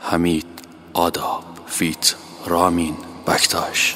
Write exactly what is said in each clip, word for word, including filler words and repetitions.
حمید آداب فیت رامین بکتاش.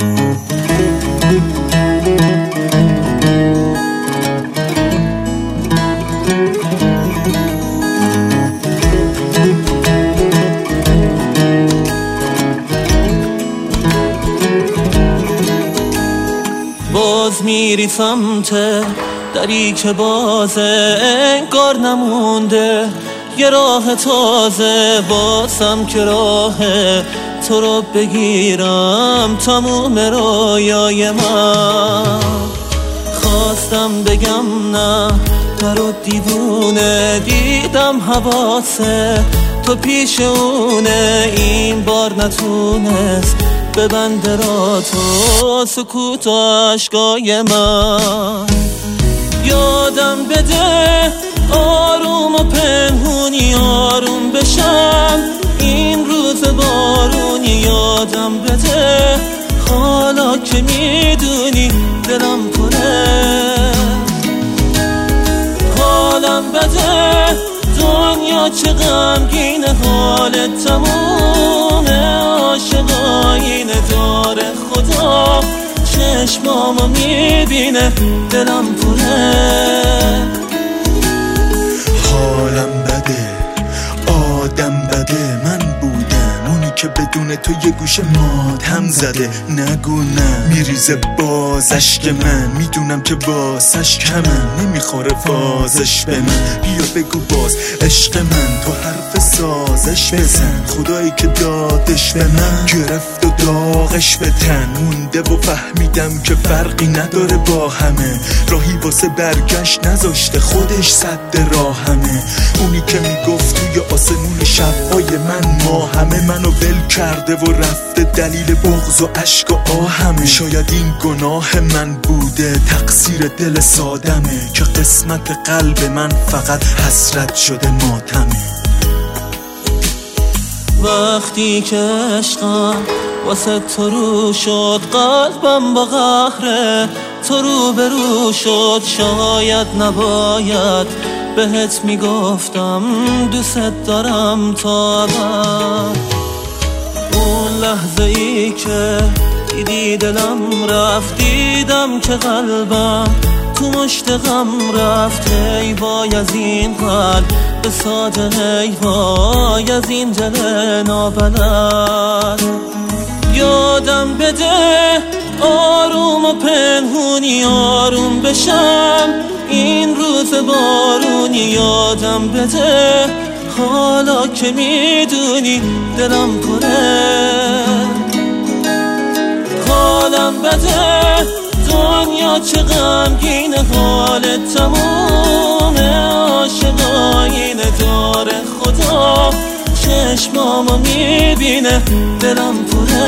باز میری سمت دری که بازه، انگار نمونده یه راه تازه. بازم که راه تو رو بگیرم تموم رویای من. خواستم بگم نه برو دیوونه، دیدم حواسه تو پیش اونه. این بار نتونست ببند را تو سکوت و عشقای من. یادم بده آروم و پنهونی آروم بشم این روز بارونی. یادم بده حالا که میدونی دلم پره. حالم بده دنیا چه غمگینه، حالت تمومه عاشقاینه. داره خدا چشمامو میبینه دلم پره. حالم بده آدم بده، من بودم اونی که بدون تو یه گوشه ماتم زده. نگو نه میریزه باز اشک من، میدونم که واسش کمم نمیخوره فازش به من. بیا بگو باز عشق من، تو حرف سازش بزن. خدایی که دادش به من گرفت و داغش به تن مونده و فهمیدم که فرقی نداره با همه. راهی واسه برگشت نذاشته خودش صد راهمه. اونی که میگفت توی آسمون شبهای من ما همه منو ول کرده و رفته دلیل بغض و عشق و آهمه. شاید این گناه من بوده تقصیر دل سادمه که قسمت قلب من فقط حسرت شده ماتمه. وقتی که عشقم واسه تو رو شد قلبم با قهر تو رو برو شد. شاید نباید بهت میگفتم دوست دارم تا ابد. اون لحظه ای که دیدی دلم رفت، دیدم که قلبم تو مشت غم رفت. ای وای از این قلب به ساده، ای وای از این دل نابلد. یادم بده آروم و پنهونی آروم بشم این روز بارونی. یادم بده حالا که میدونی دلم پره. حالم بده دنیا چه غمگینه، حالت تمومه عاشقاینه. داره خدا چشمامو میبینه دلم پره.